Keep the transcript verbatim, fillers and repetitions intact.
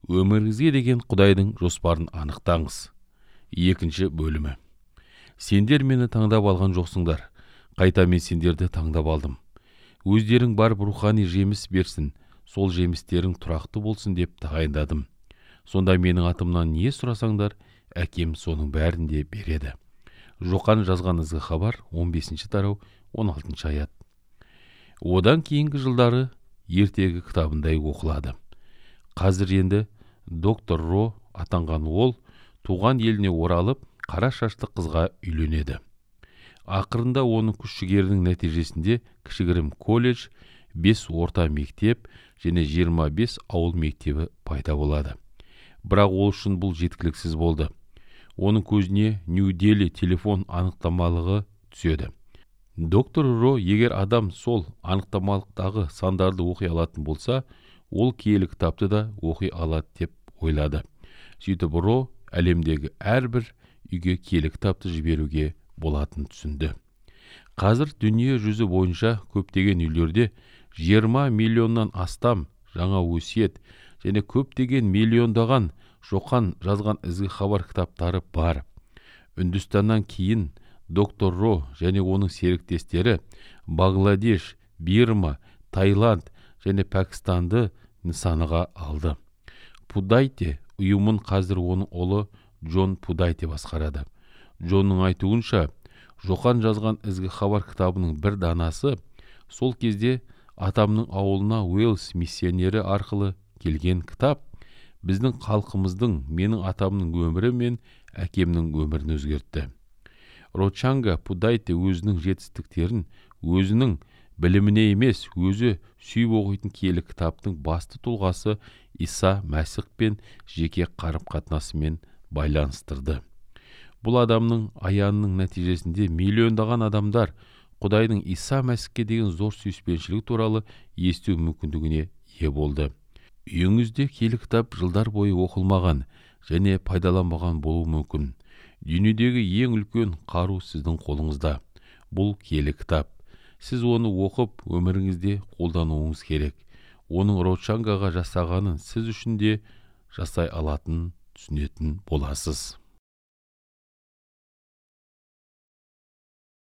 Өміріңізге деген Құдайдың жоспарын анықтаңыз. Екінші бөлімі. Сендер мені таңдап алған жоқсыңдар. Қайта мен сендерді таңдап алдым. Өздерің барып рухани жеміс берсін, сол жемістерің тұрақты болсын деп тағайындадым. Сонда менің атымнан не сұрасаңдар, әкем соның бәрін де береді. Жоқан жазған ізгі хабар он бесінші тарау он алтыншы аят. Одан кейінгі жылдары ертегі кітабындай оқылады. Қазір енді доктор Ро атанған ол туған еліне оралып, қара шашты қызға үйленеді. Ақырында оның күш-жігерінің нәтижесінде кішігірім колледж, бес орта мектеп және жиырма бес ауыл мектебі пайда болады. Бірақ ол үшін бұл жеткіліксіз болды. Оның көзіне Нью-Дели телефон анықтамалығы түседі. Доктор Ро егер адам сол анықтамалықтағы сандарды оқи алатын болса, ол киелі кітапты да оқи алады деп ойлады. Сөйтіп Ро әлемдегі әрбір үйге киелі кітапты жіберуге болатын түсінді. Қазір дүние жүзі бойынша көптеген үйлерде жиырма миллионнан астам жаңа өсиет және көптеген миллиондаған Жоқан жазған ізгі хабар кітаптары бар. Үндістаннан кейін доктор Ро және оның серіктестері Бангладеш, Бирма, Таиланд және Пәкістанды нысанаға алды. Пудайте ұйымын қазір оның ұлы Джон Пудайте басқарады. Джонның айтуынша, Жоқан жазған ізгі хабар кітабының бір данасы сол кезде атамның ауылына Уэльс миссионері арқылы келген кітап біздің халқымыздың, менің атамның өмірі мен әкемнің өмірін өзгертті. Рочанга Пудайте өзінің жетістіктерін өзінің біліміне емес, өзі сүйіп оқитын киелі кітаптың басты тұлғасы Иса Мәсіх пен жеке қарым-қатынасымен байланыстырды. Бұл адамның аянының нәтижесінде миллиондаған адамдар Құдайдың Иса Мәсіхке деген зор сүйіспеншілігі туралы есту мүмкіндігіне ие болды. Үйіңізде киелі кітап жылдар бойы оқылмаған және пайдаланбаған болуы мүмкін. Дүниедегі ең үлкен қару сіздің қолыңызда. Бұл киелі кітап. Сіз оны оқып, өміріңізде қолдануыңыз керек. Оның Рочангаға жасағанын сіз үшін де жасай алатын түсінетін боласыз.